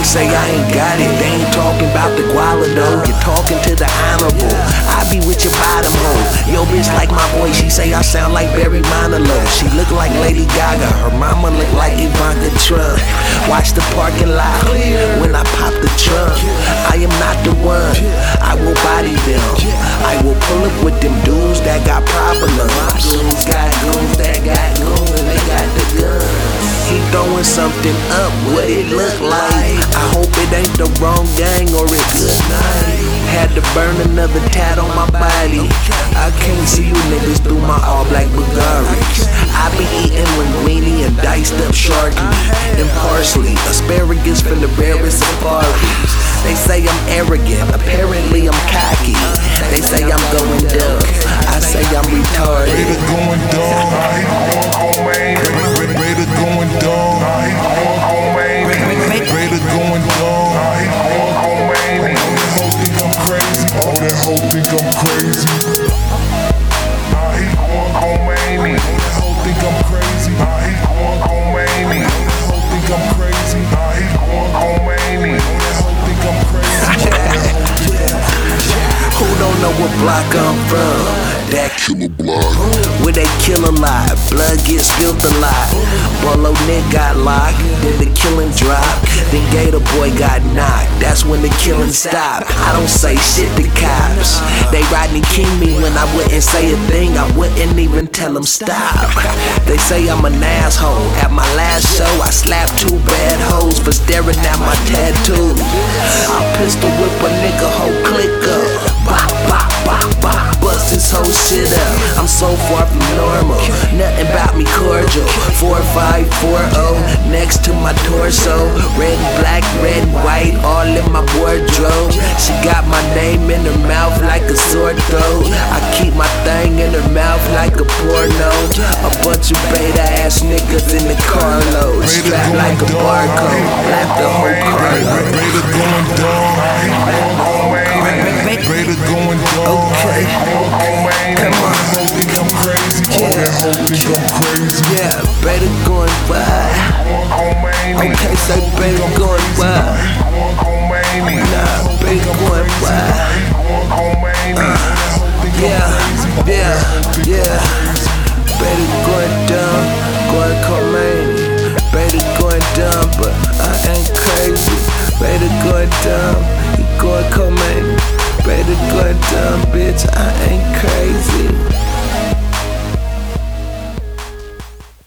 say I ain't got it, they ain't talking about the guala though. You're talking to the honorable, I be with your bottom hole. Yo bitch like my voice, she say I sound like Barry Manilow. She look like Lady Gaga, her mama look like Ivanka Trump. Watch the parking lot when I pop the trunk. I am not the one, I will body them. I will pull up with them dudes that got problems. Goons got goons that got goons and they got the guns. He throwing something up, what it look like? I hope it ain't the wrong gang or it's good night. Had to burn another tat on my body. I can't see you niggas through my all black Bulgaris. I be eating linguine and diced up sharky and parsley, asparagus from the rarest safaris. They say I'm arrogant, apparently I'm cocky. They say I'm going dumb, I say I'm retarded. Rate it going dumb, rate it going dumb, rate it going dumb. All that hoe think I'm crazy. Nah, he gon' make me. All that hoe think I'm crazy. Nah, he gon' make me. All that hoe think I'm crazy. Nah, he gon' make me. All that hoe think I'm crazy. Who don't know what block I'm from? That Killer block. where they kill a lot, blood gets spilled a lot. Bolo Nick got locked, then the killing dropped. Then Gator Boy got knocked, that's when the killing stopped. I don't say shit to cops, they Rodney King me when I wouldn't say a thing, I wouldn't even tell them stop. They say I'm an asshole, at my last show I slapped 2 bad hoes for staring at my tattoos. I pistol whip a nigga whole click up, bop, bop, bop, bop, bust this whole shit up. I'm so far from normal, nothing about me cordial. 4540 next to my torso, red and black, red and white, all in my wardrobe. She got my name in her mouth like a sore throat. I keep my thing in her mouth like a porno. A bunch of beta ass niggas in the carload, strapped like a barcode, black the whole carload. Rate it going dumb, rate it going dumb. Okay, come on. All that hoe think I'm crazy. All that hoe think I'm crazy. Yeah, better going wild. Okay, say better going wild. Nah, better going wild. Yeah. Better going dumb, going Khomeini. Better going dumb, but I ain't crazy. Better going dumb, you going Khomeini. Better going dumb, bitch, I ain't